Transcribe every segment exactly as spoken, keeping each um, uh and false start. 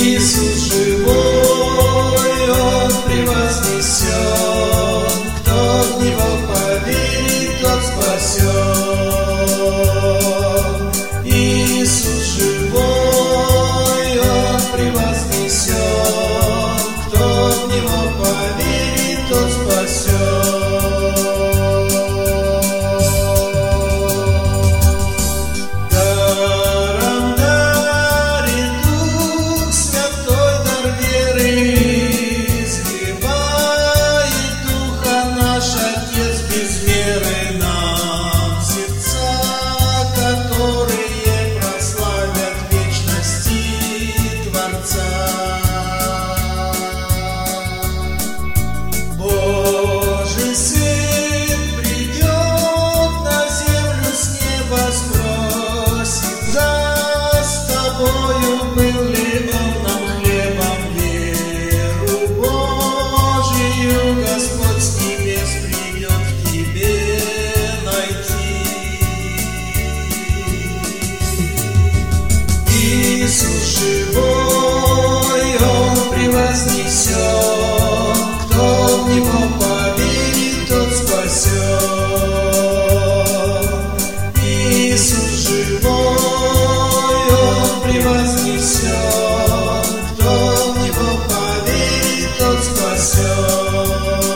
Иисус живой, Он превознесен, кто в Него поверит, тот спасен. Иисус живой, Он превознесен, кто в Него поверит, тот спасен. Даром дарит Дух Святой дар веры, изливает Духа наш Отец без меры нам сердца, которые прославят вечности Творца. Божий свет придет на землю, с неба спросит: за с тобою был ли Он нам хлебом? Веру Божию Господь с небес придет к тебе найти. Иисус живой, Он превознесен, кто в Него поверит, тот спасен. Иисус живой, Он превознесен, кто в Него поверит, тот спасен.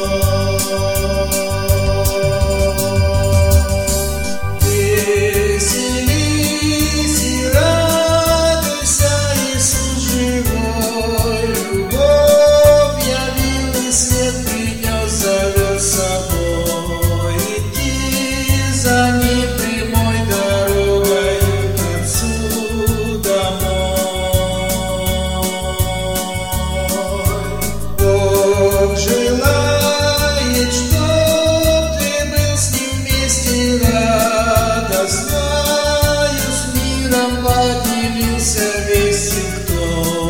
Веселись и радуйся, Иисус живой, любовь явил и свет принес, зовет с собой идти за Ним прямой дорогою к Отцу домой. Бог желает, чтоб ты был с Ним вместе радостною, с миром поделился весь тем, кто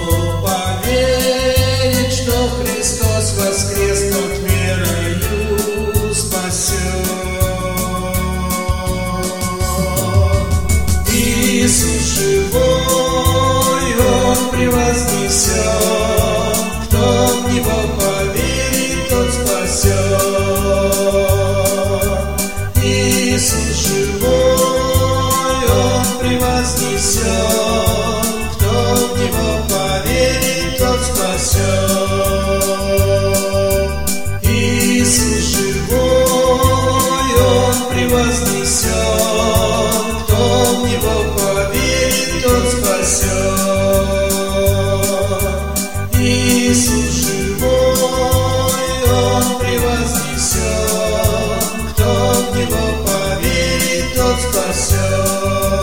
поверит, что Христос воскрес, тот верою спасен. Иисус живой, Он превознесен, кто в Него поверит, тот спасен. Иисус живой, Он превознесен, кто в Него поверит, тот спасен. Иисус живой, Он превознесен, кто в Него поверит, тот спасен. Иисус живой, Он превознесен, кто в Него поверит, тот спасен.